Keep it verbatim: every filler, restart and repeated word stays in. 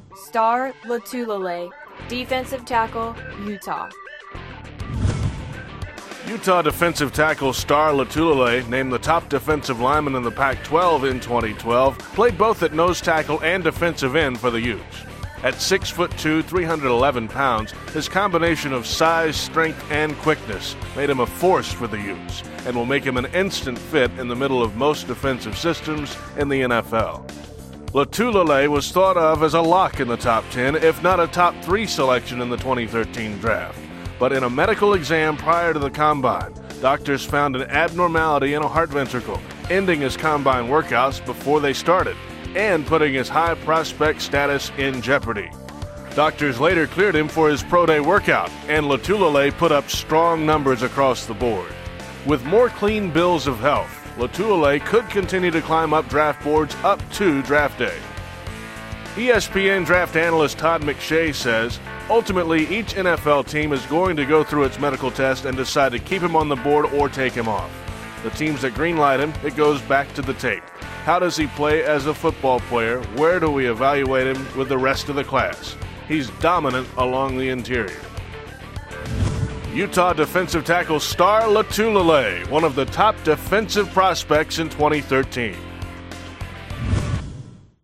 Star Lotulelei, defensive tackle, Utah. Utah defensive tackle Star Lotulelei, named the top defensive lineman in the Pac twelve in twenty twelve, played both at nose tackle and defensive end for the Utes. At six foot two, three hundred eleven pounds, his combination of size, strength, and quickness made him a force for the Utes and will make him an instant fit in the middle of most defensive systems in the N F L. Lotulelei was thought of as a lock in the top ten, if not a top three selection in the twenty thirteen draft. But in a medical exam prior to the combine, doctors found an abnormality in a heart ventricle, ending his combine workouts before they started and putting his high prospect status in jeopardy. Doctors later cleared him for his pro day workout, and Lotulelei put up strong numbers across the board. With more clean bills of health, Lotulelei could continue to climb up draft boards up to draft day. E S P N draft analyst Todd McShay says, ultimately, each N F L team is going to go through its medical test and decide to keep him on the board or take him off. The teams that greenlight him, it goes back to the tape. How does he play as a football player? Where do we evaluate him with the rest of the class? He's dominant along the interior. Utah defensive tackle Star Lotulelei, one of the top defensive prospects in twenty thirteen.